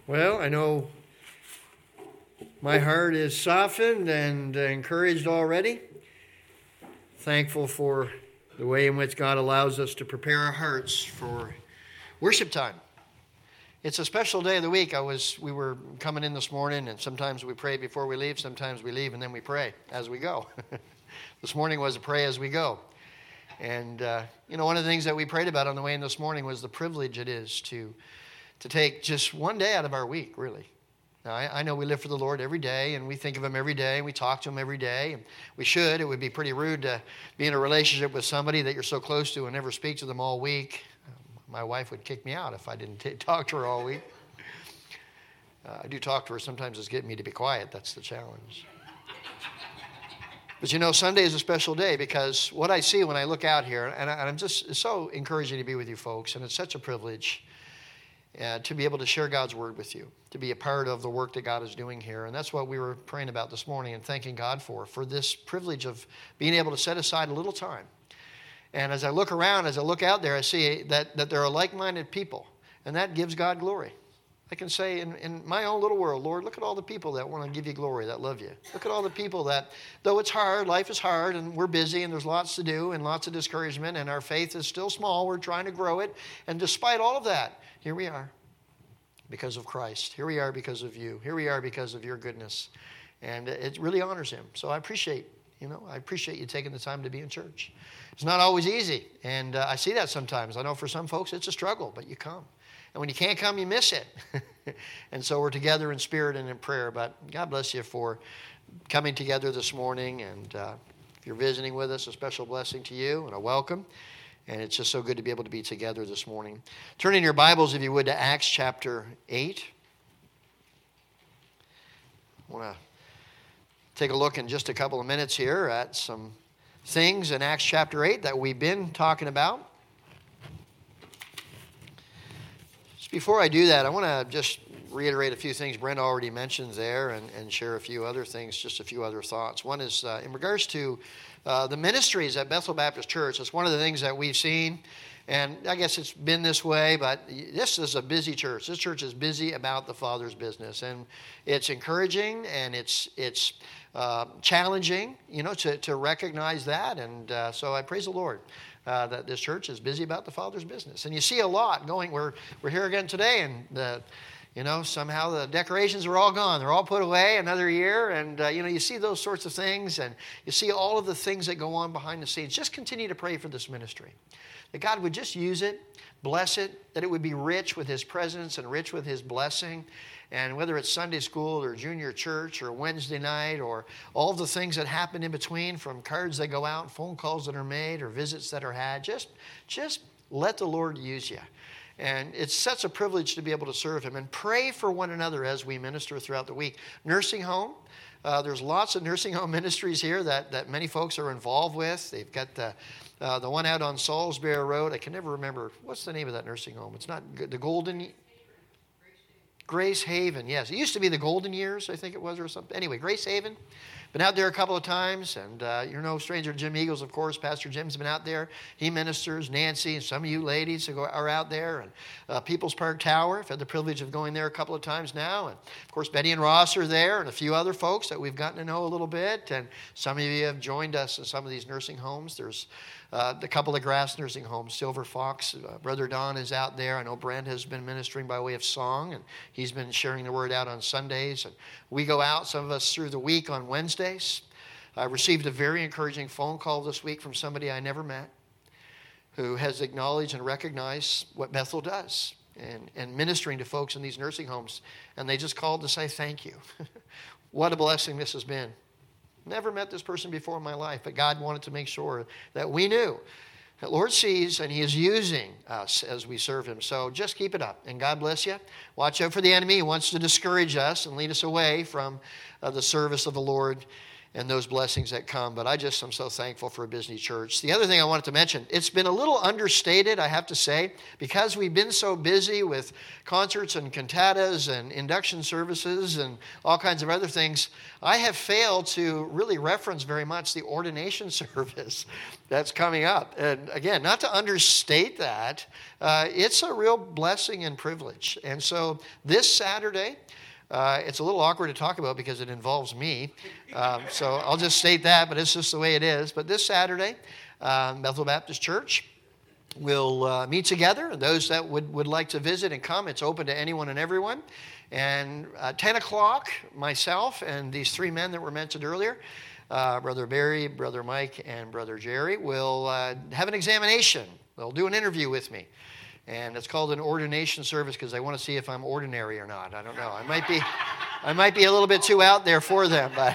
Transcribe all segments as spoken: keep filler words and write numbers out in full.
Well, I know my heart is softened and encouraged already. Thankful for the way in which God allows us to prepare our hearts for worship time. It's a special day of the week. I was, we were coming in this morning, and sometimes we pray before we leave, sometimes we leave, and then we pray as we go. This morning was a pray as we go. And, uh, you know, one of the things that we prayed about on the way in this morning was the privilege it is to to take just one day out of our week, really. Now, I, I know we live for the Lord every day, and we think of Him every day, and we talk to Him every day. And we should. It would be pretty rude to be in a relationship with somebody that you're so close to and never speak to them all week. My wife would kick me out if I didn't t- talk to her all week. Uh, I do talk to her. Sometimes it's getting me to be quiet. That's the challenge. But you know, Sunday is a special day because what I see when I look out here, and, I, and I'm just it's so encouraging to be with you folks, and it's such a privilege uh, to be able to share God's word with you, to be a part of the work that God is doing here. And that's what we were praying about this morning and thanking God for, for this privilege of being able to set aside a little time. And as I look around, as I look out there, I see that, that there are like-minded people, and that gives God glory. I can say in, in my own little world, Lord, look at all the people that want to give you glory, that love you. Look at all the people that, though it's hard, life is hard, and we're busy, and there's lots to do, and lots of discouragement, and our faith is still small. We're trying to grow it. And despite all of that, here we are because of Christ. Here we are because of you. Here we are because of your goodness. And it really honors Him. So I appreciate, you know, I appreciate you taking the time to be in church. It's not always easy, and uh, I see that sometimes. I know for some folks it's a struggle, but you come. And when you can't come, you miss it. And so we're together in spirit and in prayer. But God bless you for coming together this morning. And uh, if you're visiting with us, a special blessing to you and a welcome. And it's just so good to be able to be together this morning. Turn in your Bibles, if you would, to Acts chapter eight. I want to take a look in just a couple of minutes here at some things in Acts chapter eight that we've been talking about. Before I do that, I want to just reiterate a few things Brenda already mentioned there and, and share a few other things, just a few other thoughts. One is uh, in regards to uh, the ministries at Bethel Baptist Church. It's one of the things that we've seen, and I guess it's been this way, but this is a busy church. This church is busy about the Father's business, and it's encouraging and it's it's uh, challenging, you know, to, to recognize that, and uh, so I praise the Lord. Uh, that this church is busy about the Father's business. And you see a lot going. We're we're here again today, and the, you know, somehow the decorations are all gone. They're all put away another year, and uh, you know, you see those sorts of things, and you see all of the things that go on behind the scenes. Just continue to pray for this ministry, that God would just use it, bless it, that it would be rich with His presence and rich with His blessing. And whether it's Sunday school or junior church or Wednesday night or all the things that happen in between, from cards that go out, phone calls that are made, or visits that are had, just, just let the Lord use you. And it's such a privilege to be able to serve Him. And pray for one another as we minister throughout the week. Nursing home. Uh, there's lots of nursing home ministries here that, that many folks are involved with. They've got the uh, the one out on Salisbury Road. I can never remember. What's the name of that nursing home? It's not the Golden... Grace Haven, yes. It used to be the Golden Years, I think it was, or something. Anyway, Grace Haven. Been out there a couple of times, and uh, you're no stranger to Jim Eagles, of course. Pastor Jim's been out there. He ministers. Nancy and some of you ladies who are out there. And uh, People's Park Tower, I've had the privilege of going there a couple of times now. And, of course, Betty and Ross are there, and a few other folks that we've gotten to know a little bit. And some of you have joined us in some of these nursing homes. There's Uh, a couple of grass nursing homes, Silver Fox. Uh, Brother Don is out there. I know Brent has been ministering by way of song, and he's been sharing the word out on Sundays. And we go out, some of us, through the week on Wednesdays. I received a very encouraging phone call this week from somebody I never met who has acknowledged and recognized what Bethel does and, and ministering to folks in these nursing homes. And they just called to say thank you. What a blessing this has been. Never met this person before in my life, but God wanted to make sure that we knew that Lord sees and He is using us as we serve Him. So just keep it up, and God bless you. Watch out for the enemy. He wants to discourage us and lead us away from uh, the service of the Lord. and those blessings that come. But I just am so thankful for a busy church. The other thing I wanted to mention, it's been a little understated, I have to say, because we've been so busy with concerts and cantatas and induction services and all kinds of other things, I have failed to really reference very much the ordination service that's coming up. And again, not to understate that, uh, it's a real blessing and privilege. And so this Saturday, Uh, it's a little awkward to talk about because it involves me. Um, so I'll just state that, but it's just the way it is. But this Saturday, um, Bethel Baptist Church will uh, meet together. Those that would, would like to visit and come, it's open to anyone and everyone. And uh, ten o'clock, myself and these three men that were mentioned earlier, uh, Brother Barry, Brother Mike, and Brother Jerry, will uh, have an examination. They'll do an interview with me. And it's called an ordination service because they want to see if I'm ordinary or not. I don't know. I might be, I might be a little bit too out there for them. But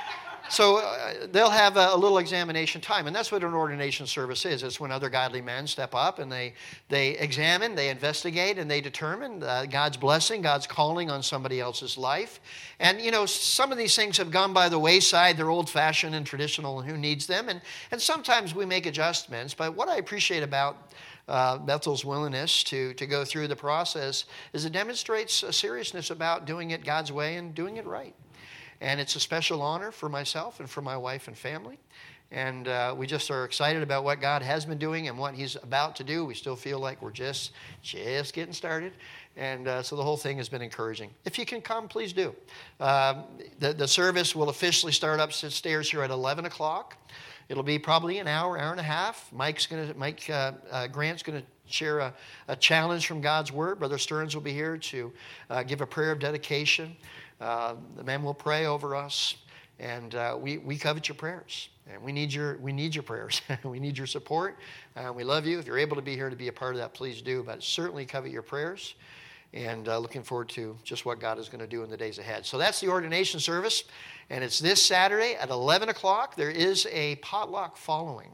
so uh, they'll have a, a little examination time, and that's what an ordination service is. It's when other godly men step up and they they examine, they investigate, and they determine uh, God's blessing, God's calling on somebody else's life. And you know, some of these things have gone by the wayside. They're old-fashioned and traditional, and who needs them? And and sometimes we make adjustments. But what I appreciate about Uh, Bethel's willingness to, to go through the process is it demonstrates a seriousness about doing it God's way and doing it right. And it's a special honor for myself and for my wife and family. And uh, we just are excited about what God has been doing and what He's about to do. We still feel like we're just, just getting started. And uh, so the whole thing has been encouraging. If you can come, please do. Uh, the, the service will officially start upstairs here at eleven o'clock. It'll be probably an hour, hour and a half. Mike's gonna, Mike uh, uh, Grant's going to share a, a challenge from God's Word. Brother Stearns will be here to uh, give a prayer of dedication. Uh, the men will pray over us, and uh, we we covet your prayers, and we need your we need your prayers. We need your support. Uh, we love you. If you're able to be here to be a part of that, please do. But certainly covet your prayers. And uh, looking forward to just what God is going to do in the days ahead. So that's the ordination service. And it's this Saturday at eleven o'clock. There is a potluck following.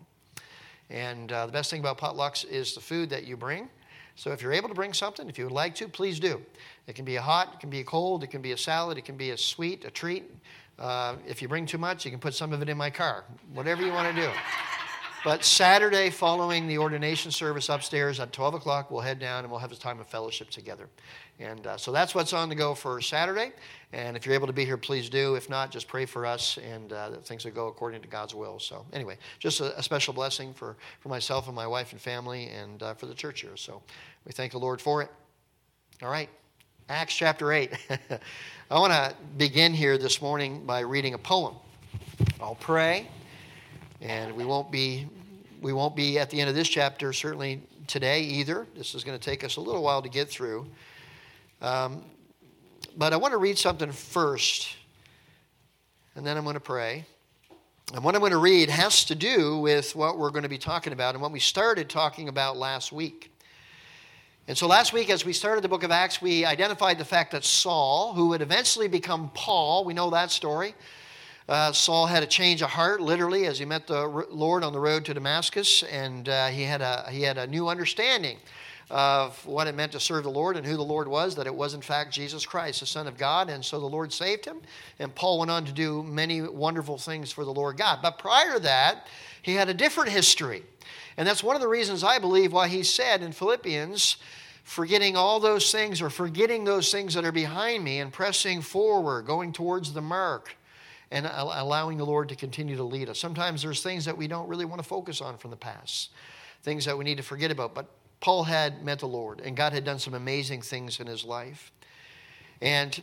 And uh, the best thing about potlucks is the food that you bring. So if you're able to bring something, if you would like to, please do. It can be a hot, it can be a cold, it can be a salad, it can be a sweet, a treat. Uh, if you bring too much, you can put some of it in my car. Whatever you want to do. But Saturday, following the ordination service upstairs at twelve o'clock, we'll head down and we'll have a time of fellowship together. And uh, so that's what's on the go for Saturday. And if you're able to be here, please do. If not, just pray for us and uh, that things will go according to God's will. So anyway, just a, a special blessing for, for myself and my wife and family and uh, for the church here. So we thank the Lord for it. All right, Acts chapter eight. I want to begin here this morning by reading a poem. I'll pray. And we won't be we won't be at the end of this chapter certainly today either. This is going to take us a little while to get through. Um, but I want to read something first, and then I'm going to pray. And what I'm going to read has to do with what we're going to be talking about and what we started talking about last week. And so last week, as we started the book of Acts, we identified the fact that Saul, who would eventually become Paul, we know that story. Uh, Saul had a change of heart, literally, as he met the Lord on the road to Damascus, and uh, he had a he had a new understanding of what it meant to serve the Lord and who the Lord was, that it was in fact Jesus Christ, the Son of God, and so the Lord saved him, and Paul went on to do many wonderful things for the Lord God. But prior to that, he had a different history, and that's one of the reasons I believe why he said in Philippians, forgetting all those things, or forgetting those things that are behind me, and pressing forward, going towards the mark, and allowing the Lord to continue to lead us. Sometimes there's things that we don't really want to focus on from the past, things that we need to forget about. But Paul had met the Lord, and God had done some amazing things in his life. And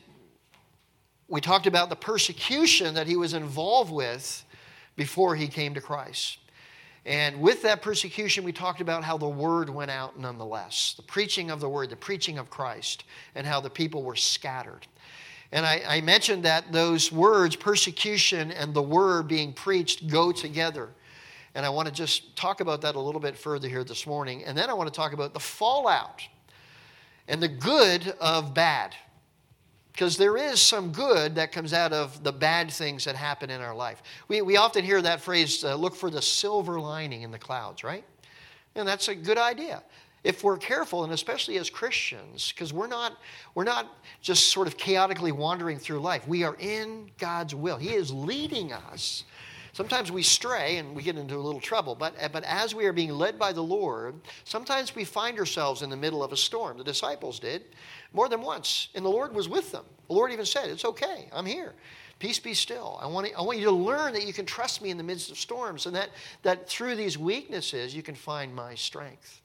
we talked about the persecution that he was involved with before he came to Christ. And with that persecution, we talked about how the word went out nonetheless. The preaching of the word, the preaching of Christ, and how the people were scattered. And I, I mentioned that those words, persecution and the word being preached, go together. And I want to just talk about that a little bit further here this morning. And then I want to talk about the fallout and the good of bad. Because there is some good that comes out of the bad things that happen in our life. We, we often hear that phrase, uh, look for the silver lining in the clouds, right? And that's a good idea. if we're careful, and especially as Christians, because we're not, we're not just sort of chaotically wandering through life. We are in God's will. He is leading us. Sometimes we stray and we get into a little trouble, but, but as we are being led by the Lord, sometimes we find ourselves in the middle of a storm. The disciples did more than once, and the Lord was with them. The Lord even said, it's okay, I'm here. Peace be still. I want, to, I want you to learn that you can trust me in the midst of storms, and that, that through these weaknesses you can find my strength.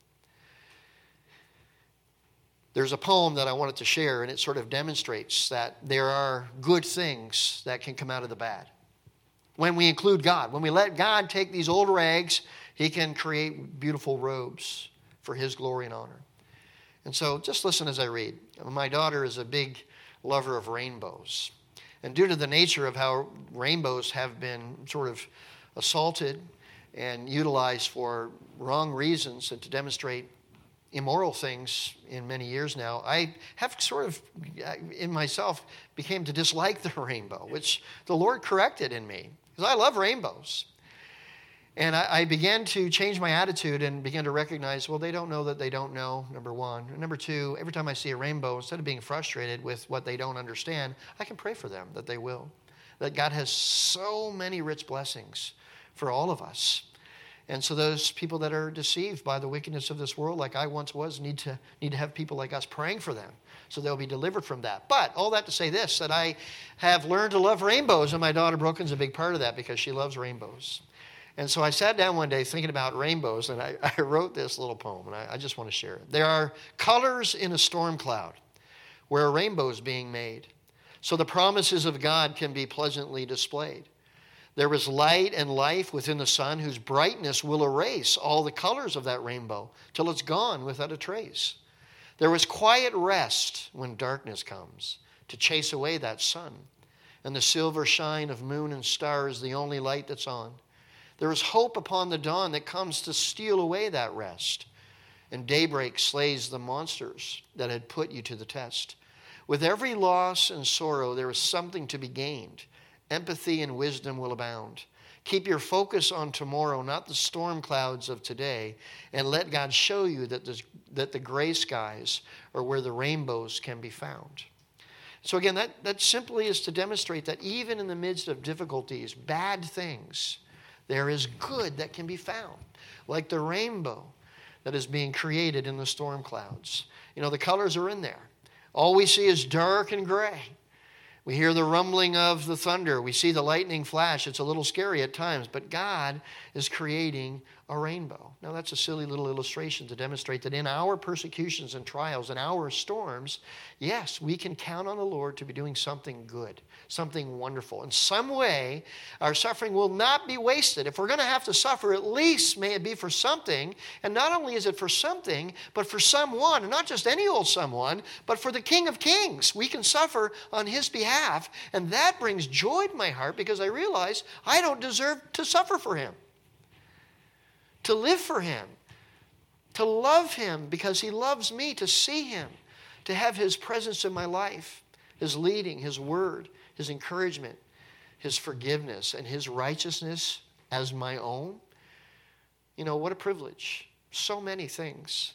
There's a poem that I wanted to share, and it sort of demonstrates that there are good things that can come out of the bad. When we include God, when we let God take these old rags, he can create beautiful robes for his glory and honor. And so just listen as I read. My daughter is a big lover of rainbows. And due to the nature of how rainbows have been sort of assaulted and utilized for wrong reasons and to demonstrate immoral things in many years now, I have sort of, in myself, became to dislike the rainbow, which the Lord corrected in me. Because I love rainbows. And I, I began to change my attitude and began to recognize, well, they don't know that they don't know, number one. And number two, every time I see a rainbow, instead of being frustrated with what they don't understand, I can pray for them that they will. That God has so many rich blessings for all of us. And so those people that are deceived by the wickedness of this world, like I once was, need to need to have people like us praying for them so they'll be delivered from that. But all that to say this, that I have learned to love rainbows, and my daughter Brooklyn's a big part of that because she loves rainbows. And so I sat down one day thinking about rainbows, and I, I wrote this little poem, and I, I just want to share it. There are colors in a storm cloud where a rainbow is being made, so the promises of God can be pleasantly displayed. There is light and life within the sun whose brightness will erase all the colors of that rainbow till it's gone without a trace. There is quiet rest when darkness comes to chase away that sun, and the silver shine of moon and stars is the only light that's on. There is hope upon the dawn that comes to steal away that rest, and daybreak slays the monsters that had put you to the test. With every loss and sorrow, there is something to be gained. Empathy and wisdom will abound. Keep your focus on tomorrow, not the storm clouds of today, and let God show you that the, that the gray skies are where the rainbows can be found. So again, that, that simply is to demonstrate that even in the midst of difficulties, bad things, there is good that can be found, like the rainbow that is being created in the storm clouds. You know, the colors are in there. All we see is dark and gray. We hear the rumbling of the thunder. We see the lightning flash. It's a little scary at times, but God is creating a rainbow. Now, that's a silly little illustration to demonstrate that in our persecutions and trials and our storms, yes, we can count on the Lord to be doing something good, something wonderful. In some way, our suffering will not be wasted. If we're going to have to suffer, at least may it be for something. And not only is it for something, but for someone, and not just any old someone, but for the King of Kings. We can suffer on his behalf, and that brings joy to my heart because I realize I don't deserve to suffer for him. To live for him, to love him because he loves me, to see him, to have his presence in my life, his leading, his word, his encouragement, his forgiveness, and his righteousness as my own. You know, what a privilege. So many things.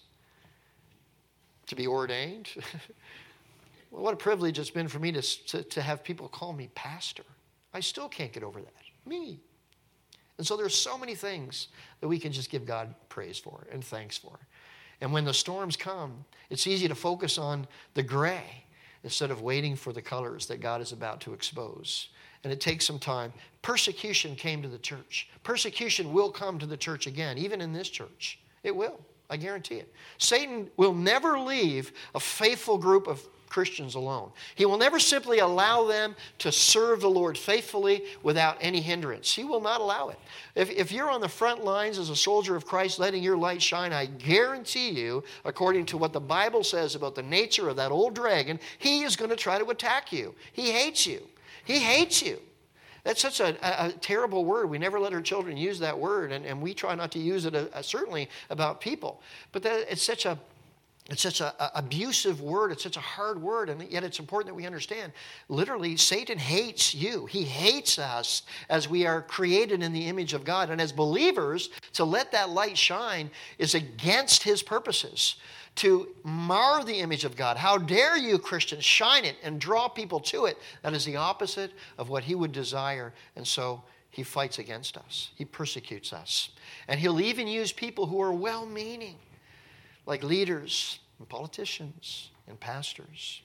To be ordained. Well, what a privilege it's been for me to, to, to have people call me pastor. I still can't get over that. Me. And so there's so many things that we can just give God praise for and thanks for. And when the storms come, it's easy to focus on the gray instead of waiting for the colors that God is about to expose. And it takes some time. Persecution came to the church. Persecution will come to the church again, even in this church. It will. I guarantee it. Satan will never leave a faithful group of Christians alone. He will never simply allow them to serve the Lord faithfully without any hindrance. He will not allow it. If, if you're on the front lines as a soldier of Christ, letting your light shine, I guarantee you, according to what the Bible says about the nature of that old dragon, he is going to try to attack you. He hates you. He hates you. That's such a, a, a terrible word. We never let our children use that word, and, and we try not to use it uh, certainly about people. But that, it's such a It's such an abusive word. It's such a hard word, and yet it's important that we understand. Literally, Satan hates you. He hates us as we are created in the image of God. And as believers, to let that light shine is against his purposes, to mar the image of God. How dare you, Christians, shine it and draw people to it? That is the opposite of what he would desire. And so he fights against us. He persecutes us. And he'll even use people who are well-meaning, like leaders and politicians and pastors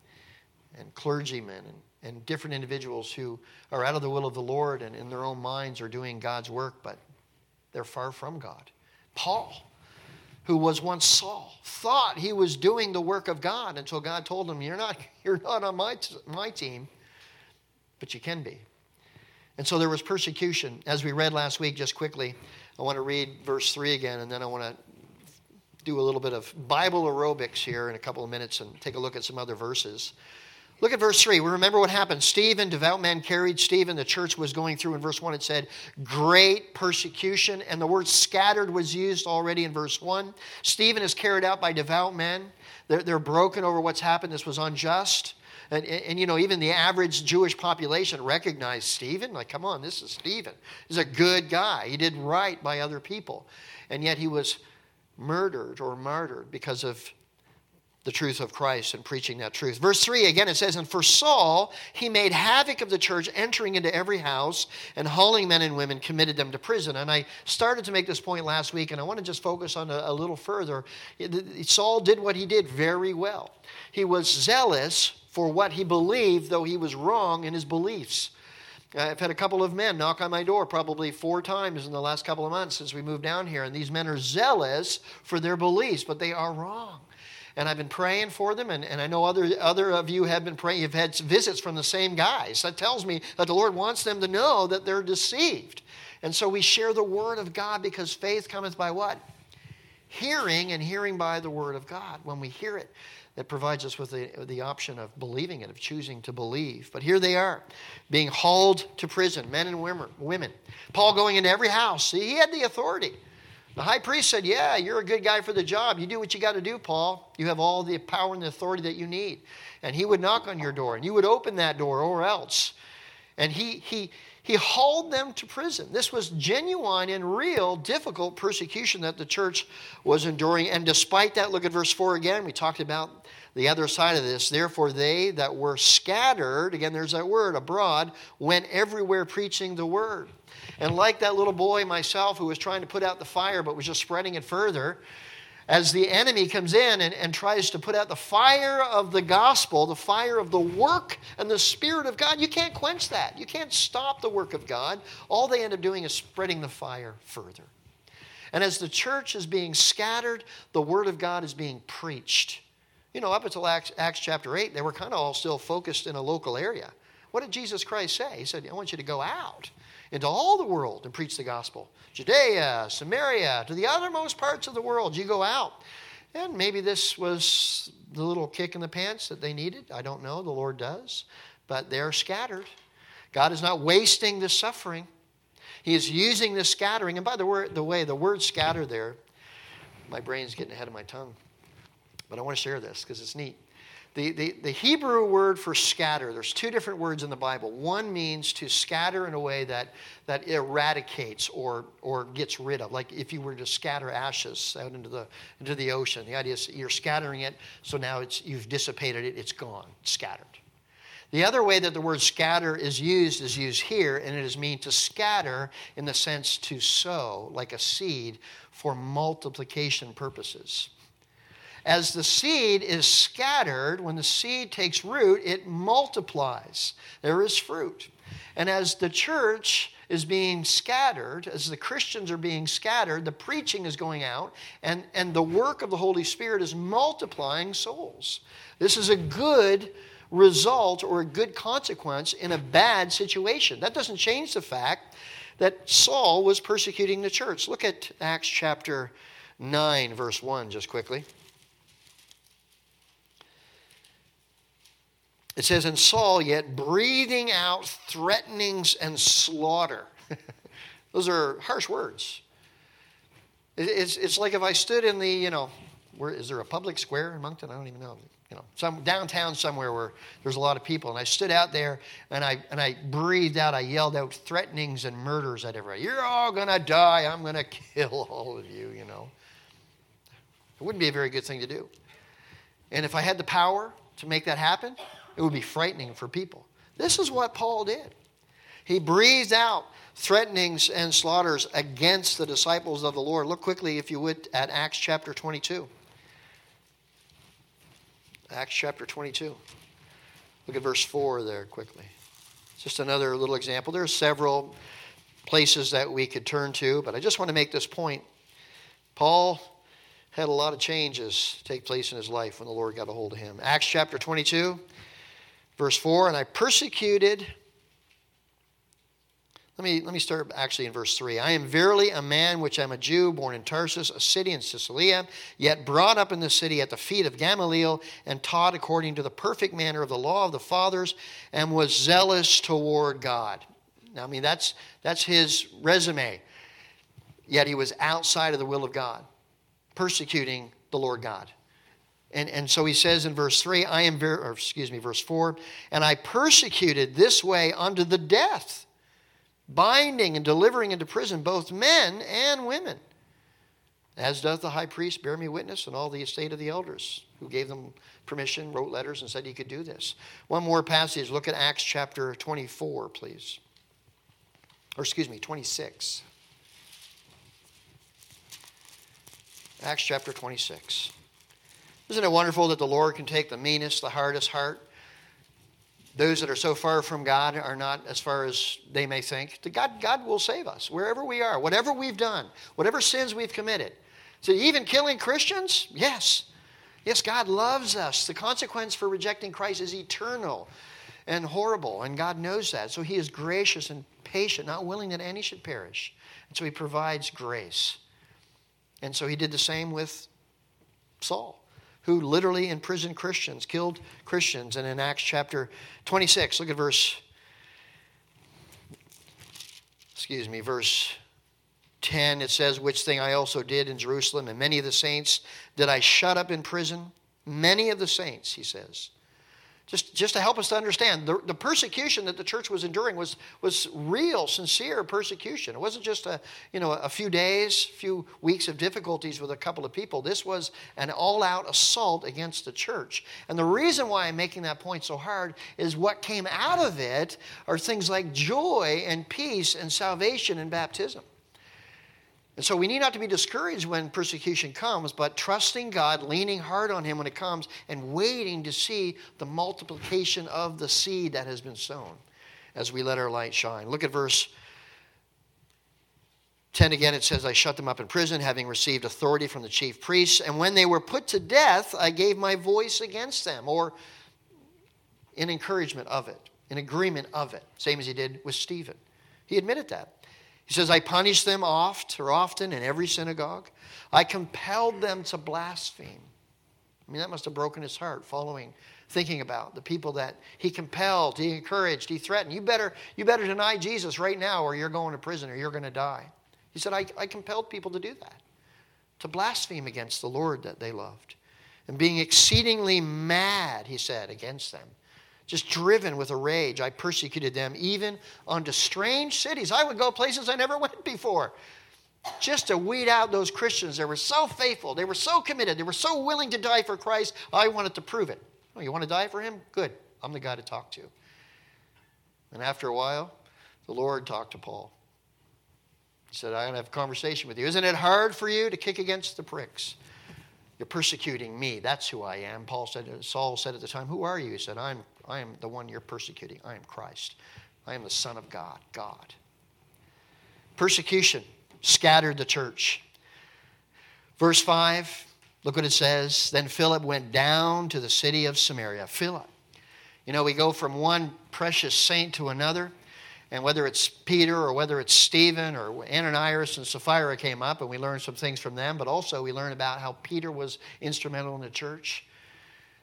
and clergymen and, and different individuals who are out of the will of the Lord and in their own minds are doing God's work, but they're far from God. Paul, who was once Saul, thought he was doing the work of God until God told him, you're not, you're not on my, t- my team, but you can be. And so there was persecution. As we read last week, just quickly, I want to read verse three again, and then I want to do a little bit of Bible aerobics here in a couple of minutes and take a look at some other verses. Look at verse three. We remember what happened. Stephen, devout men carried Stephen. The church was going through. In verse one it said, great persecution. And the word scattered was used already in verse one. Stephen is carried out by devout men. They're, they're broken over what's happened. This was unjust. And, and, and, you know, even the average Jewish population recognized Stephen. Like, come on, this is Stephen. He's a good guy. He did right by other people. And yet he was murdered or martyred because of the truth of Christ and preaching that truth. Verse three, again, it says, and for Saul, he made havoc of the church, entering into every house and hauling men and women, committed them to prison. And I started to make this point last week, and I want to just focus on a, a little further. Saul did what he did very well. He was zealous for what he believed, though he was wrong in his beliefs. I've had a couple of men knock on my door probably four times in the last couple of months since we moved down here. And these men are zealous for their beliefs, but they are wrong. And I've been praying for them, and, and I know other, other of you have been praying. You've had visits from the same guys. That tells me that the Lord wants them to know that they're deceived. And so we share the word of God, because faith cometh by what? Hearing, and hearing by the word of God. When we hear it, it provides us with the, the option of believing it, of choosing to believe. But here they are, being hauled to prison, men and women. Paul going into every house. See, he had the authority. The high priest said, yeah, you're a good guy for the job. You do what you got to do, Paul. You have all the power and the authority that you need. And he would knock on your door, and you would open that door, or else. And he he he hauled them to prison. This was genuine and real difficult persecution that the church was enduring. And despite that, look at verse four again. We talked about the other side of this. Therefore they that were scattered, again there's that word, abroad, went everywhere preaching the word. And like that little boy myself who was trying to put out the fire but was just spreading it further, as the enemy comes in and, and tries to put out the fire of the gospel, the fire of the work and the Spirit of God, you can't quench that. You can't stop the work of God. All they end up doing is spreading the fire further. And as the church is being scattered, the word of God is being preached. You know, up until Acts, Acts chapter eight, they were kind of all still focused in a local area. What did Jesus Christ say? He said, I want you to go out into all the world and preach the gospel. Judea, Samaria, to the uttermost parts of the world, you go out. And maybe this was the little kick in the pants that they needed. I don't know. The Lord does. But they're scattered. God is not wasting this suffering. He is using this scattering. And by the, word, the way, the word scatter there, my brain's getting ahead of my tongue. But I want to share this because it's neat. The, the, the Hebrew word for scatter, there's two different words in the Bible. One means to scatter in a way that, that eradicates or, or gets rid of. Like if you were to scatter ashes out into the, into the ocean. The idea is you're scattering it, so now it's, you've dissipated it, it's gone, it's scattered. The other way that the word scatter is used is used here, and it is mean to scatter in the sense to sow, like a seed, for multiplication purposes. As the seed is scattered, when the seed takes root, it multiplies. There is fruit. And as the church is being scattered, as the Christians are being scattered, the preaching is going out, and, and the work of the Holy Spirit is multiplying souls. This is a good result or a good consequence in a bad situation. That doesn't change the fact that Saul was persecuting the church. Look at Acts chapter nine, verse one, just quickly. It says, and Saul, yet breathing out threatenings and slaughter. Those are harsh words. It's, it's like if I stood in the, you know, where is there a public square in Moncton? I don't even know. You know, some downtown somewhere where there's a lot of people. And I stood out there and I and I breathed out, I yelled out threatenings and murders at everybody. You're all going to die. I'm going to kill all of you, you know. It wouldn't be a very good thing to do. And if I had the power to make that happen, it would be frightening for people. This is what Paul did. He breathed out threatenings and slaughters against the disciples of the Lord. Look quickly, if you would, at Acts chapter twenty-two. Acts chapter twenty-two. Look at verse four there quickly. Just another little example. There are several places that we could turn to, but I just want to make this point. Paul had a lot of changes take place in his life when the Lord got a hold of him. Acts chapter twenty-two, verse four, and I persecuted... Let me, let me start actually in verse three. I am verily a man which am a Jew, born in Tarsus, a city in Cilicia, yet brought up in the city at the feet of Gamaliel, and taught according to the perfect manner of the law of the fathers, and was zealous toward God. Now, I mean, that's, that's his resume. Yet he was outside of the will of God, persecuting the Lord God. And, and so he says in verse three, I am, ver- or excuse me, verse four, and I persecuted this way unto the death, binding and delivering into prison both men and women, as doth the high priest bear me witness, and all the estate of the elders, who gave them permission, wrote letters, and said he could do this. One more passage. Look at Acts chapter twenty-four, please. Or excuse me, twenty-six. Acts chapter twenty-six. Isn't it wonderful that the Lord can take the meanest, the hardest heart? Those that are so far from God are not as far as they may think. God, God will save us wherever we are, whatever we've done, whatever sins we've committed. So even killing Christians? Yes. Yes, God loves us. The consequence for rejecting Christ is eternal and horrible, and God knows that. So he is gracious and patient, not willing that any should perish. And so he provides grace. And so he did the same with Saul, who literally imprisoned Christians, killed Christians. And in Acts chapter twenty-six, look at verse, excuse me, verse ten. It says, which thing I also did in Jerusalem, and many of the saints did I shut up in prison. Many of the saints, he says. Just, just to help us to understand, the, the persecution that the church was enduring was, was real, sincere persecution. It wasn't just a, you know, a few days, few weeks of difficulties with a couple of people. This was an all-out assault against the church. And the reason why I'm making that point so hard is what came out of it are things like joy and peace and salvation and baptism. And so we need not to be discouraged when persecution comes, but trusting God, leaning hard on him when it comes, and waiting to see the multiplication of the seed that has been sown as we let our light shine. Look at verse ten again. It says, I shut them up in prison, having received authority from the chief priests. And when they were put to death, I gave my voice against them, or in encouragement of it, in agreement of it, same as he did with Stephen. He admitted that. He says, I punished them oft or often in every synagogue. I compelled them to blaspheme. I mean, that must have broken his heart following, thinking about the people that he compelled, he encouraged, he threatened. You better, you better deny Jesus right now or you're going to prison or you're going to die. He said, I, I compelled people to do that, to blaspheme against the Lord that they loved. And being exceedingly mad, he said, against them. Just driven with a rage, I persecuted them even unto strange cities. I would go places I never went before, just to weed out those Christians. They were so faithful. They were so committed. They were so willing to die for Christ. I wanted to prove it. Oh, you want to die for him? Good. I'm the guy to talk to. And after a while, the Lord talked to Paul. He said, I'm going to have a conversation with you. Isn't it hard for you to kick against the pricks? You're persecuting me. That's who I am. Paul said, Saul said at the time, who are you? He said, I'm I am the one you're persecuting. I am Christ. I am the Son of God, God. Persecution scattered the church. Verse five, look what it says. Then Philip went down to the city of Samaria. Philip. You know, we go from one precious saint to another. And whether it's Peter or whether it's Stephen or Ananias and Sapphira came up, and we learn some things from them. But also we learn about how Peter was instrumental in the church.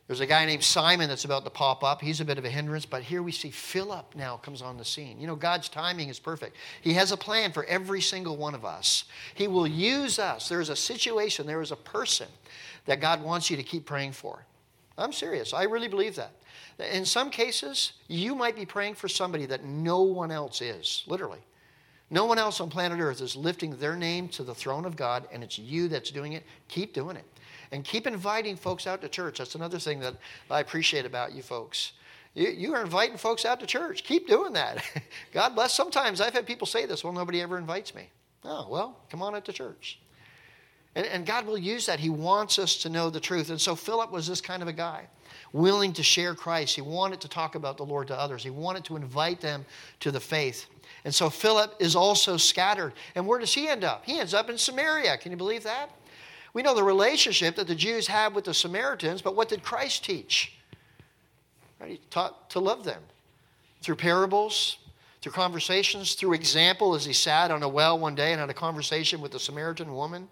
There's a guy named Simon that's about to pop up. He's a bit of a hindrance, but here we see Philip now comes on the scene. You know, God's timing is perfect. He has a plan for every single one of us. He will use us. There is a situation, there is a person that God wants you to keep praying for. I'm serious. I really believe that. In some cases, you might be praying for somebody that no one else is, literally. No one else on planet Earth is lifting their name to the throne of God, and it's you that's doing it. Keep doing it. And keep inviting folks out to church. That's another thing that I appreciate about you folks. You, you are inviting folks out to church. Keep doing that. God bless. Sometimes I've had people say this, well, nobody ever invites me. Oh, well, come on out to church. And, and God will use that. He wants us to know the truth. And so Philip was this kind of a guy, willing to share Christ. He wanted to talk about the Lord to others. He wanted to invite them to the faith. And so Philip is also scattered. And where does he end up? He ends up in Samaria. Can you believe that? We know the relationship that the Jews have with the Samaritans, but what did Christ teach? Right? He taught to love them through parables, through conversations, through example as he sat on a well one day and had a conversation with the Samaritan woman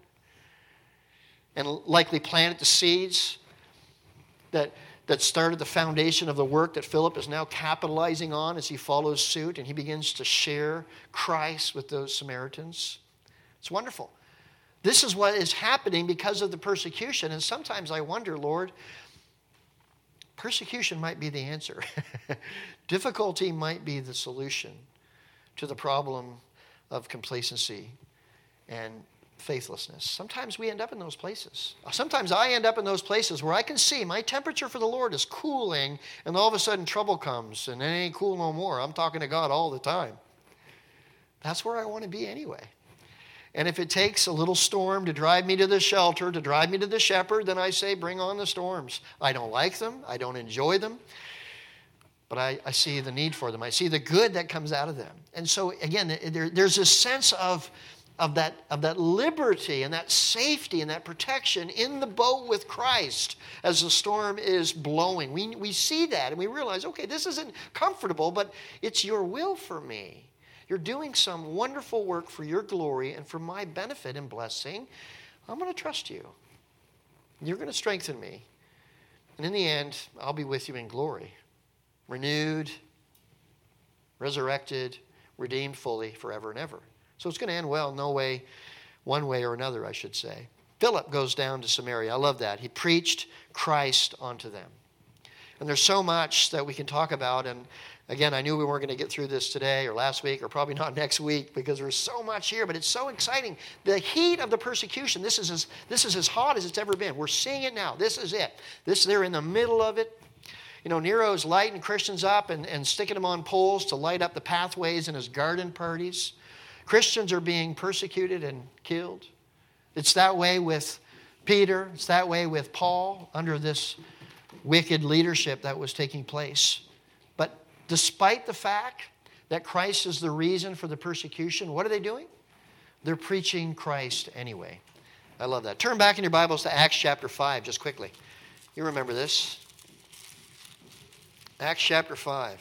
and likely planted the seeds that, that started the foundation of the work that Philip is now capitalizing on as he follows suit and he begins to share Christ with those Samaritans. It's wonderful. This is what is happening because of the persecution. And sometimes I wonder, Lord, persecution might be the answer. Difficulty might be the solution to the problem of complacency and faithlessness. Sometimes we end up in those places. Sometimes I end up in those places where I can see my temperature for the Lord is cooling, and all of a sudden trouble comes, and it ain't cool no more. I'm talking to God all the time. That's where I want to be anyway. And if it takes a little storm to drive me to the shelter, to drive me to the shepherd, then I say, bring on the storms. I don't like them. I don't enjoy them. But I, I see the need for them. I see the good that comes out of them. And so, again, there, there's this sense of, of, that, of that liberty and that safety and that protection in the boat with Christ as the storm is blowing. We, we see that and we realize, okay, this isn't comfortable, but it's your will for me. You're doing some wonderful work for your glory and for my benefit and blessing. I'm going to trust you. You're going to strengthen me. And in the end, I'll be with you in glory. Renewed, resurrected, redeemed fully forever and ever. So it's going to end well, no way, one way or another, I should say. Philip goes down to Samaria. I love that. He preached Christ unto them. And there's so much that we can talk about. And again, I knew we weren't going to get through this today or last week or probably not next week because there's so much here, but it's so exciting. The heat of the persecution, this is as, this is as hot as it's ever been. We're seeing it now. This is it. This, they're in the middle of it. You know, Nero's lighting Christians up and, and sticking them on poles to light up the pathways in his garden parties. Christians are being persecuted and killed. It's that way with Peter. It's that way with Paul under this wicked leadership that was taking place. But despite the fact that Christ is the reason for the persecution, what are they doing? They're preaching Christ anyway. I love that. Turn back in your Bibles to Acts chapter five, just quickly. You remember this. Acts chapter five.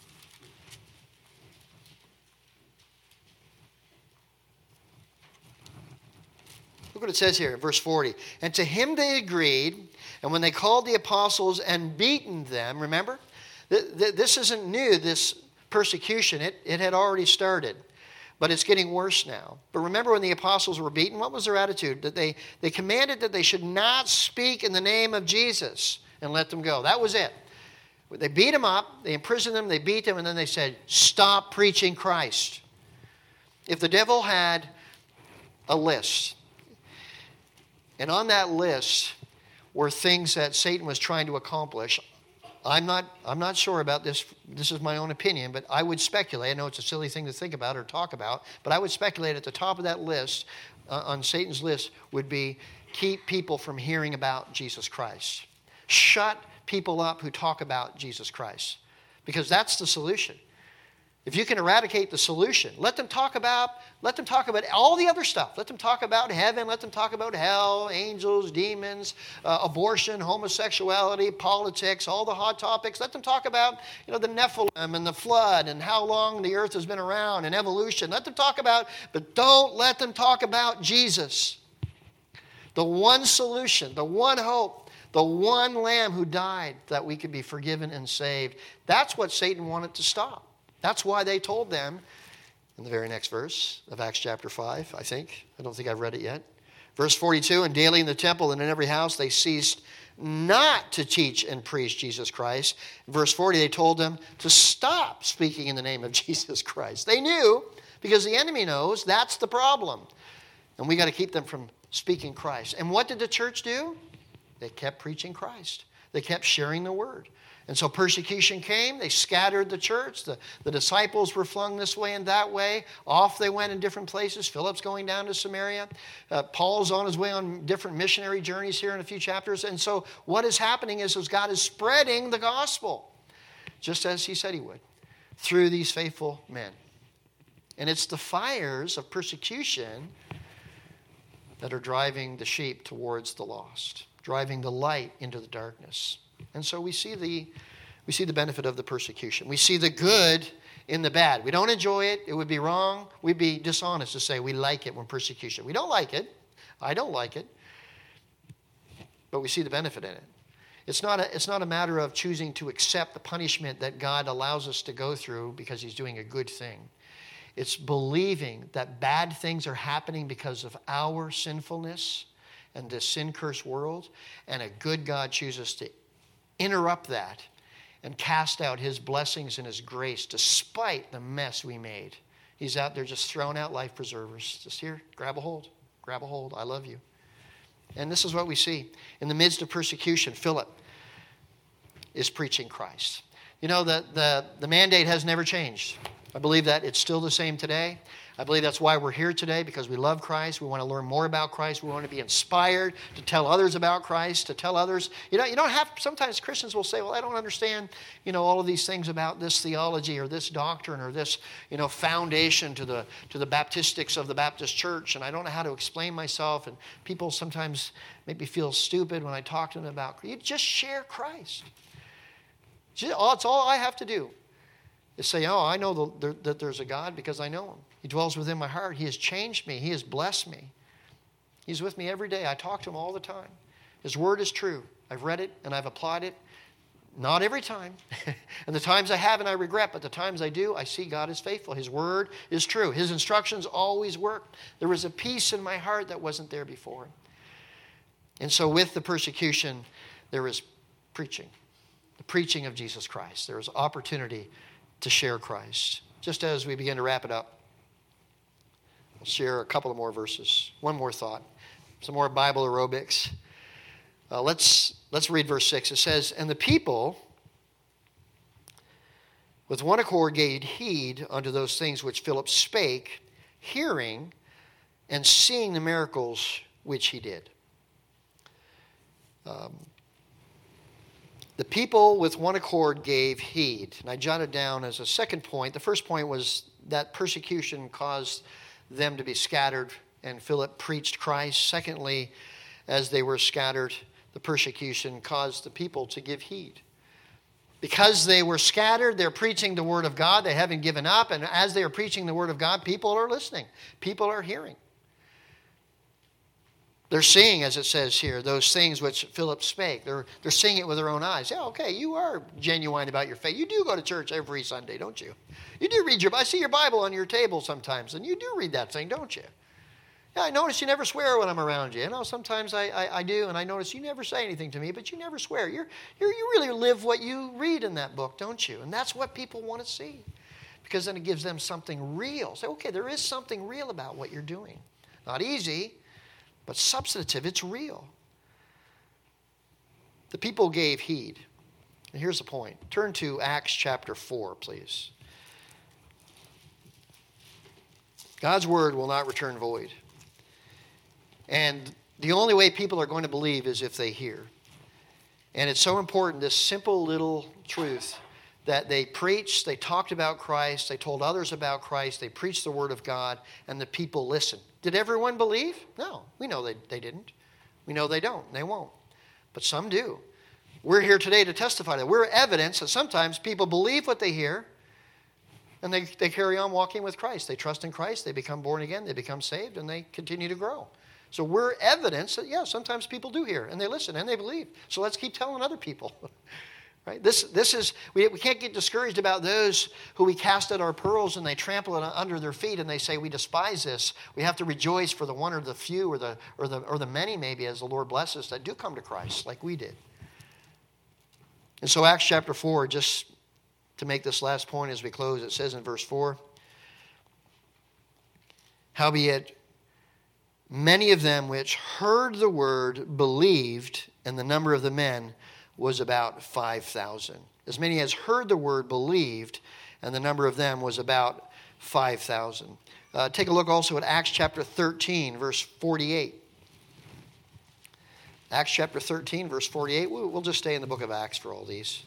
Look what it says here, verse forty. And to him they agreed, and when they called the apostles and beaten them, remember? This isn't new, this persecution. It, it had already started, but it's getting worse now. But remember when the apostles were beaten, what was their attitude? That they, they commanded that they should not speak in the name of Jesus and let them go. That was it. They beat them up, they imprisoned them, they beat them, and then they said, stop preaching Christ. If the devil had a list, and on that list were things that Satan was trying to accomplish, I'm not, I'm not sure about this. This is my own opinion, but I would speculate. I know it's a silly thing to think about or talk about, but I would speculate at the top of that list, uh, on Satan's list, would be keep people from hearing about Jesus Christ. Shut people up who talk about Jesus Christ, because that's the solution. If you can eradicate the solution, let them talk about, let them talk about all the other stuff. Let them talk about heaven. Let them talk about hell, angels, demons, uh, abortion, homosexuality, politics, all the hot topics. Let them talk about, you know, the Nephilim and the flood and how long the earth has been around and evolution. Let them talk about, but don't let them talk about Jesus. The one solution, the one hope, The one lamb who died that we could be forgiven and saved. That's what Satan wanted to stop. That's why they told them in the very next verse of Acts chapter five, I think. I don't think I've read it yet. Verse forty-two, and daily in the temple and in every house they ceased not to teach and preach Jesus Christ. In verse forty, they told them to stop speaking in the name of Jesus Christ. They knew, because the enemy knows, that's the problem. And we got to keep them from speaking Christ. And what did the church do? They kept preaching Christ. They kept sharing the word. And so persecution came. They scattered the church. The, the disciples were flung this way and that way. Off they went in different places. Philip's going down to Samaria. Uh, Paul's on his way on different missionary journeys here in a few chapters. And so what is happening is, is God is spreading the gospel, just as he said he would, through these faithful men. And it's the fires of persecution that are driving the sheep towards the lost, driving the light into the darkness. And so we see the we see the benefit of the persecution. We see the good in the bad. We don't enjoy it. It would be wrong. We'd be dishonest to say we like it when persecution. We don't like it. I don't like it. But we see the benefit in it. It's not a, it's not a matter of choosing to accept the punishment that God allows us to go through because he's doing a good thing. It's believing that bad things are happening because of our sinfulness and this sin-cursed world, and a good God chooses to interrupt that and cast out his blessings and his grace despite the mess we made. He's out there just throwing out life preservers. Just here, grab a hold. Grab a hold. I love you. And this is what we see. In the midst of persecution, Philip is preaching Christ. You know, the, the, the mandate has never changed. I believe that it's still the same today. I believe that's why we're here today, because we love Christ. We want to learn more about Christ. We want to be inspired to tell others about Christ, to tell others. You know, you don't have, sometimes Christians will say, well, I don't understand, you know, all of these things about this theology or this doctrine or this, you know, foundation to the to the Baptistics of the Baptist church, and I don't know how to explain myself, and people sometimes make me feel stupid when I talk to them about Christ. You just share Christ. That's all I have to do. Is say, oh, I know the, that there's a God because I know him. He dwells within my heart. He has changed me. He has blessed me. He's with me every day. I talk to him all the time. His word is true. I've read it and I've applied it. Not every time. And the times I haven't, I regret. But the times I do, I see God is faithful. His word is true. His instructions always work. There was a peace in my heart that wasn't there before. And so with the persecution, there is preaching. The preaching of Jesus Christ. There is opportunity to share Christ. Just as we begin to wrap it up, I'll share a couple of more verses. One more thought. Some more Bible aerobics. Uh, let's, let's read verse six. It says, and the people with one accord gave heed unto those things which Philip spake, hearing and seeing the miracles which he did. Um, The people with one accord gave heed. And I jotted down as a second point. The first point was that persecution caused them to be scattered, and Philip preached Christ. Secondly, as they were scattered, the persecution caused the people to give heed. Because they were scattered, they're preaching the word of God. They haven't given up. And as they are preaching the word of God, people are listening. People are hearing. They're seeing, as it says here, those things which Philip spake. They're, they're seeing it with their own eyes. Yeah, okay, you are genuine about your faith. You do go to church every Sunday, don't you? You do read your Bible. I see your Bible on your table sometimes, and you do read that thing, don't you? Yeah, I notice you never swear when I'm around you. You know, sometimes I, I, I do, and I notice you never say anything to me, but you never swear. You're, you're, you really live what you read in that book, don't you? And that's what people want to see, because then it gives them something real. Say, okay, there is something real about what you're doing. Not easy, but substantive. It's real. The people gave heed. And here's the point. Turn to Acts chapter four, please. God's word will not return void. And the only way people are going to believe is if they hear. And it's so important, this simple little truth, that they preached, they talked about Christ, they told others about Christ, they preached the word of God, and the people listened. Did everyone believe? No, we know they, they didn't. We know they don't, they won't. But some do. We're here today to testify that. We're evidence that sometimes people believe what they hear, and they, they carry on walking with Christ. They trust in Christ, they become born again, they become saved, and they continue to grow. So we're evidence that, yeah, sometimes people do hear, and they listen, and they believe. So let's keep telling other people. Right? This, this is, we, we can't get discouraged about those who we cast at our pearls and they trample it under their feet and they say, we despise this. We have to rejoice for the one or the few or the, or the, or the many, maybe, as the Lord blesses, that do come to Christ like we did. And so Acts chapter four, just to make this last point as we close, it says in verse four, howbeit many of them which heard the word believed, and the number of the men was about five thousand. As many as heard the word believed, and the number of them was about five thousand. Uh, take a look also at Acts chapter thirteen, verse forty-eight. Acts chapter thirteen, verse forty-eight. We'll, we'll just stay in the book of Acts for all these.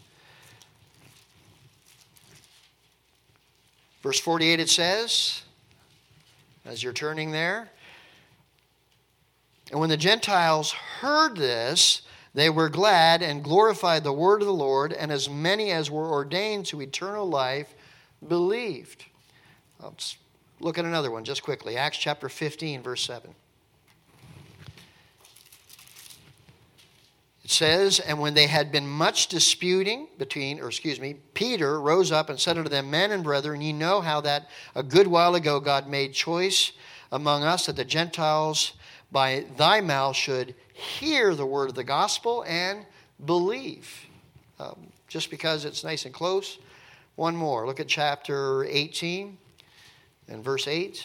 Verse forty-eight, it says, as you're turning there, and when the Gentiles heard this, they were glad and glorified the word of the Lord, and as many as were ordained to eternal life believed. Let's look at another one just quickly. Acts chapter fifteen, verse seven. It says, and when they had been much disputing between, or excuse me, Peter rose up and said unto them, men and brethren, ye know how that a good while ago God made choice among us that the Gentiles by thy mouth should hear the word of the gospel and believe. Um, just because it's nice and close. One more. Look at chapter eighteen and verse eight.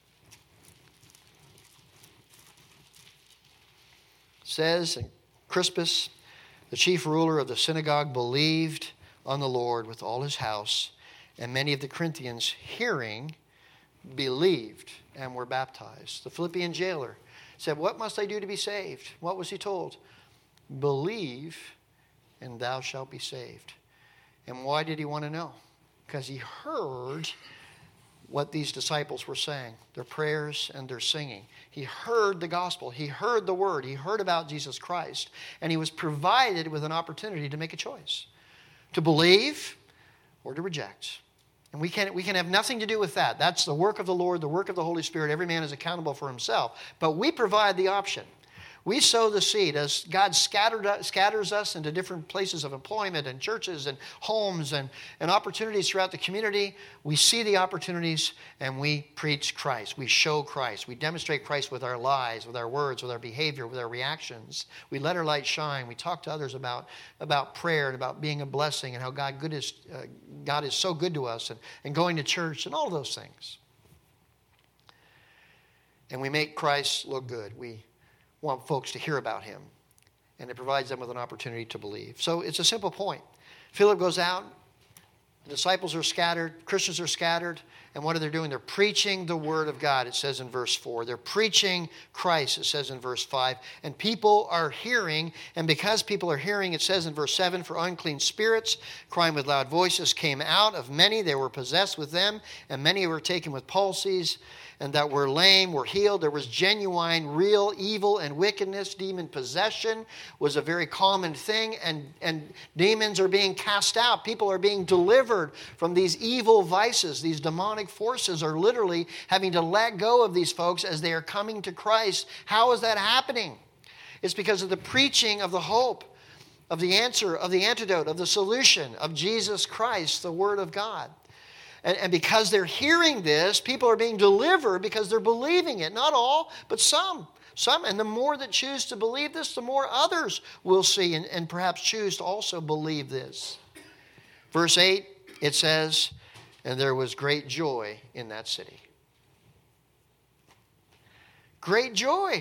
It says, and Crispus, the chief ruler of the synagogue, believed on the Lord with all his house, and many of the Corinthians, hearing, believed and were baptized. The Philippian jailer said, what must I do to be saved? What was he told? Believe, and thou shalt be saved. And why did he want to know? Because he heard what these disciples were saying, their prayers and their singing. He heard the gospel. He heard the word. He heard about Jesus Christ. And he was provided with an opportunity to make a choice, to believe or to reject. And we can, we can have nothing to do with that. That's the work of the Lord, the work of the Holy Spirit. Every man is accountable for himself. But we provide the option. We sow the seed as God scattered, scatters us into different places of employment and churches and homes and, and opportunities throughout the community. We see the opportunities and we preach Christ. We show Christ. We demonstrate Christ with our lives, with our words, with our behavior, with our reactions. We let our light shine. We talk to others about, about prayer and about being a blessing and how God, good is, uh, God is so good to us and, and going to church and all those things. And we make Christ look good. We want folks to hear about him, and it provides them with an opportunity to believe. So it's a simple point. Philip goes out, the disciples are scattered, Christians are scattered, and what are they doing? They're preaching the word of God, it says in verse four. They're preaching Christ, it says in verse five. And people are hearing, and because people are hearing, it says in verse seven, for unclean spirits, crying with loud voices, came out of many. They were possessed with them, and many were taken with palsies, and that were lame were healed. There was genuine, real evil and wickedness. Demon possession was a very common thing, and, and demons are being cast out. People are being delivered from these evil vices. These demonic forces are literally having to let go of these folks as they are coming to Christ. How is that happening? It's because of the preaching of the hope, of the answer, of the antidote, of the solution of Jesus Christ, the Word of God. And, and because they're hearing this, people are being delivered because they're believing it. Not all, but some. Some. And the more that choose to believe this, the more others will see and, and perhaps choose to also believe this. Verse eight, it says, and there was great joy in that city. Great joy.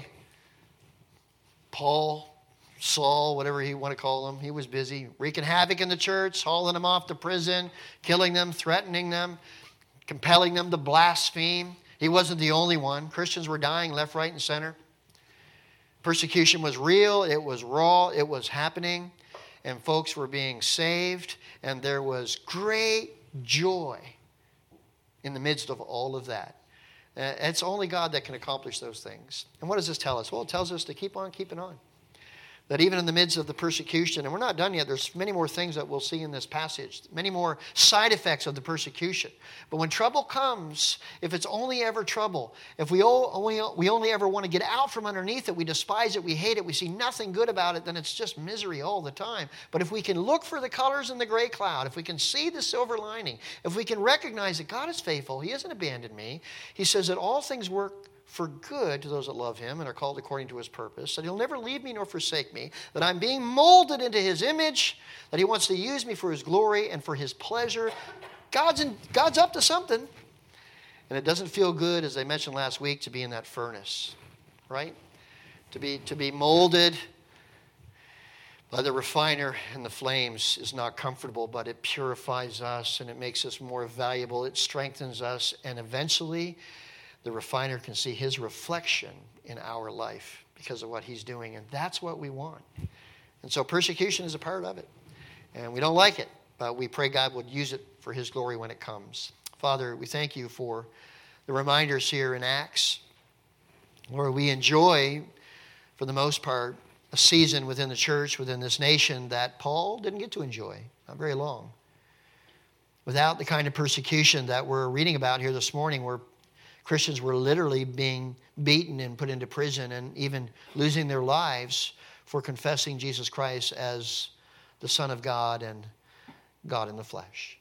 Paul, Saul, whatever you want to call him, he was busy wreaking havoc in the church, hauling them off to prison, killing them, threatening them, compelling them to blaspheme. He wasn't the only one. Christians were dying left, right, and center. Persecution was real. It was raw. It was happening. And folks were being saved. And there was great joy in the midst of all of that. Uh, it's only God that can accomplish those things. And what does this tell us? Well, it tells us to keep on keeping on. that even in the midst of the persecution, and we're not done yet, there's many more things that we'll see in this passage, many more side effects of the persecution. But when trouble comes, if it's only ever trouble, if we only, we only ever want to get out from underneath it, we despise it, we hate it, we see nothing good about it, then it's just misery all the time. But if we can look for the colors in the gray cloud, if we can see the silver lining, if we can recognize that God is faithful, He hasn't abandoned me, He says that all things work for good to those that love Him and are called according to His purpose, that He'll never leave me nor forsake me, that I'm being molded into His image, that He wants to use me for His glory and for His pleasure. God's, in, God's up to something. And it doesn't feel good, as I mentioned last week, to be in that furnace, right? To be, to be molded by the refiner and the flames is not comfortable, but it purifies us and it makes us more valuable. It strengthens us, and eventually the refiner can see his reflection in our life because of what he's doing, and that's what we want. And so persecution is a part of it, and we don't like it, but we pray God would use it for His glory when it comes. Father, we thank You for the reminders here in Acts, where we enjoy, for the most part, a season within the church, within this nation, that Paul didn't get to enjoy, not very long. Without the kind of persecution that we're reading about here this morning, where Christians were literally being beaten and put into prison and even losing their lives for confessing Jesus Christ as the Son of God and God in the flesh.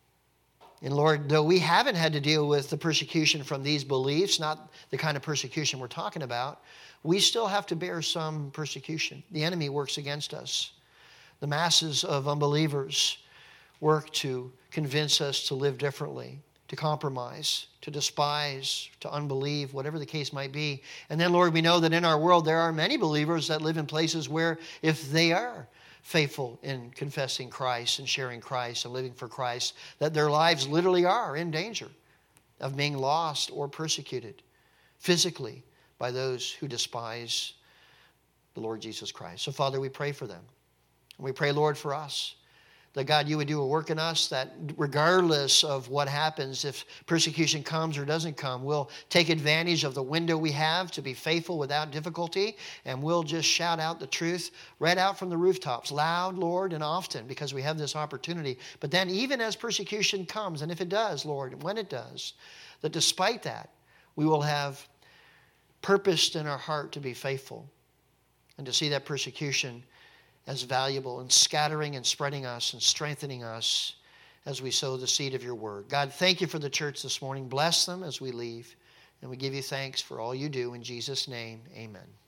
And Lord, though we haven't had to deal with the persecution from these beliefs, not the kind of persecution we're talking about, we still have to bear some persecution. The enemy works against us. The masses of unbelievers work to convince us to live differently, to compromise, to despise, to unbelieve, whatever the case might be. And then, Lord, we know that in our world there are many believers that live in places where if they are faithful in confessing Christ and sharing Christ and living for Christ, that their lives literally are in danger of being lost or persecuted physically by those who despise the Lord Jesus Christ. So, Father, we pray for them. And we pray, Lord, for us, that God, You would do a work in us that regardless of what happens, if persecution comes or doesn't come, we'll take advantage of the window we have to be faithful without difficulty, and we'll just shout out the truth right out from the rooftops, loud, Lord, and often, because we have this opportunity. But then even as persecution comes, and if it does, Lord, when it does, that despite that, we will have purposed in our heart to be faithful and to see that persecution as valuable and scattering and spreading us and strengthening us as we sow the seed of Your word. God, thank You for the church this morning. Bless them as we leave. And we give You thanks for all You do. In Jesus' name, amen.